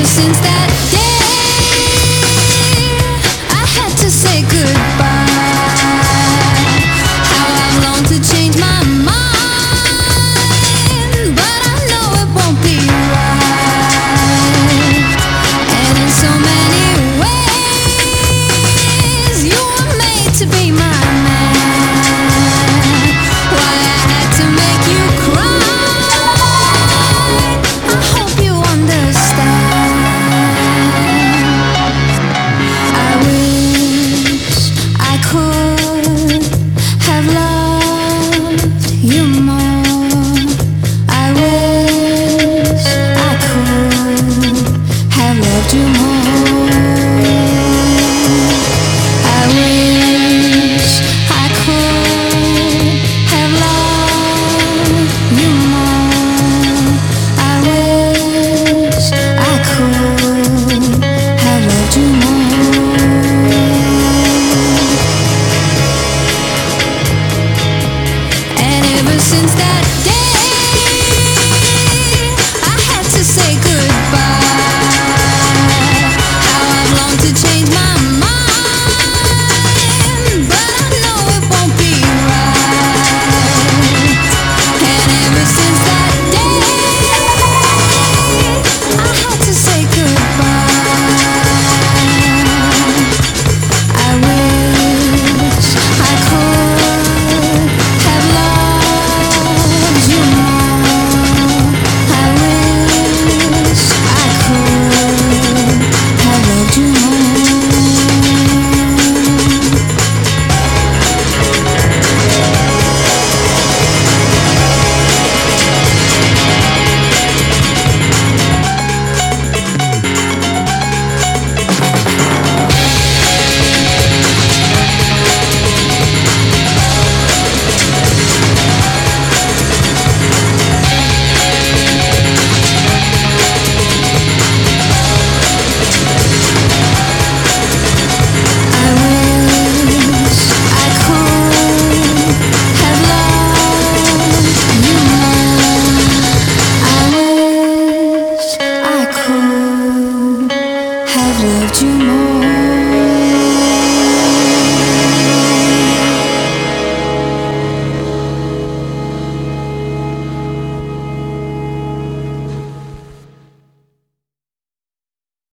since that day, I had to say goodbye. How I've longed to change my mind, but I know it won't be right. And in so many ways, you were made to be my man. Why I had to make you cry, I hope you understand. I wish I could have loved you more. I wish I could have loved you more. I wish I could have loved you more. I wish I could have loved you more. And ever since that day, I had to say goodbye. How I've longed to change my mind, but I know it won't be right. And ever since that day, I had to say goodbye. I wish I could have loved you more. I wish I could have loved you more. I wish I could have loved you more. I wish I could have loved you more.